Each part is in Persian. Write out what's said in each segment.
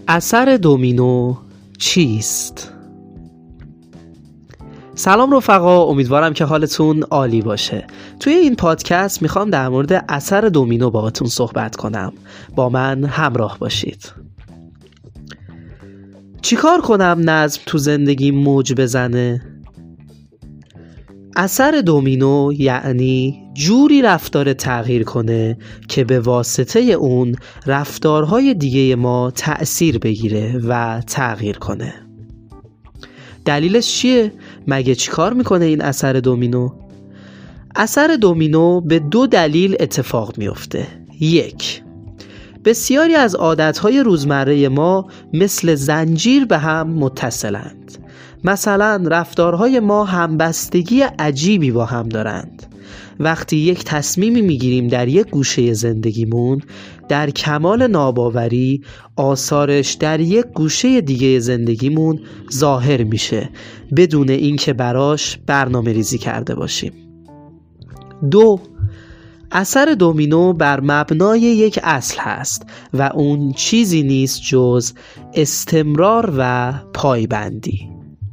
اثر دومینو چیست؟ سلام رفقا، امیدوارم که حالتون عالی باشه. توی این پادکست میخوام در مورد اثر دومینو باهاتون صحبت کنم. با من همراه باشید. چیکار کنم نظم تو زندگی موج بزنه؟ اثر دومینو یعنی جوری رفتار تغییر کنه که به واسطه اون رفتارهای دیگه ما تأثیر بگیره و تغییر کنه. دلیلش چیه؟ مگه چیکار میکنه این اثر دومینو؟ اثر دومینو به دو دلیل اتفاق میفته. یک، بسیاری از عادتهای روزمره ما مثل زنجیر به هم متصلند. مثلا رفتارهای ما همبستگی عجیبی با هم دارند. وقتی یک تصمیمی میگیریم در یک گوشه زندگیمون، در کمال ناباوری آثارش در یک گوشه دیگه زندگیمون ظاهر میشه بدون اینکه براش برنامه ریزی کرده باشیم. دو، اثر دومینو بر مبنای یک اصل هست و اون چیزی نیست جز استمرار و پایبندی.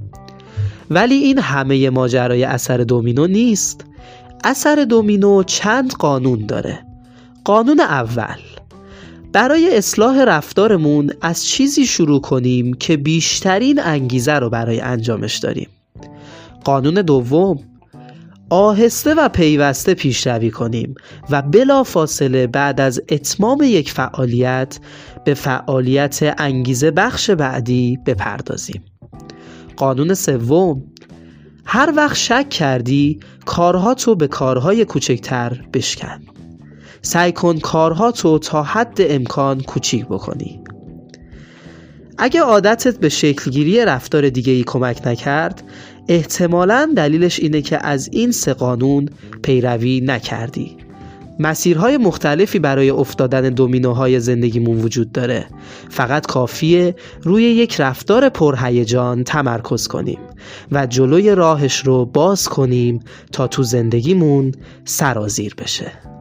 ولی این همه ماجرای اثر دومینو نیست. اثر دومینو چند قانون داره. قانون اول، برای اصلاح رفتارمون از چیزی شروع کنیم که بیشترین انگیزه رو برای انجامش داریم. قانون دوم، آهسته و پیوسته پیشروی کنیم و بلا فاصله بعد از اتمام یک فعالیت به فعالیت انگیزه بخش بعدی بپردازیم. قانون سوم، هر وقت شک کردی کارهاتو به کارهای کوچکتر بشکن. سعی کن کارهاتو تا حد امکان کوچیک بکنی. اگه عادتت به شکلگیری رفتار دیگه‌ای کمک نکرد، احتمالاً دلیلش اینه که از این سه قانون پیروی نکردی. مسیرهای مختلفی برای افتادن دومینوهای زندگیمون وجود داره. فقط کافیه روی یک رفتار پرهیجان تمرکز کنیم و جلوی راهش رو باز کنیم تا تو زندگیمون سرازیر بشه.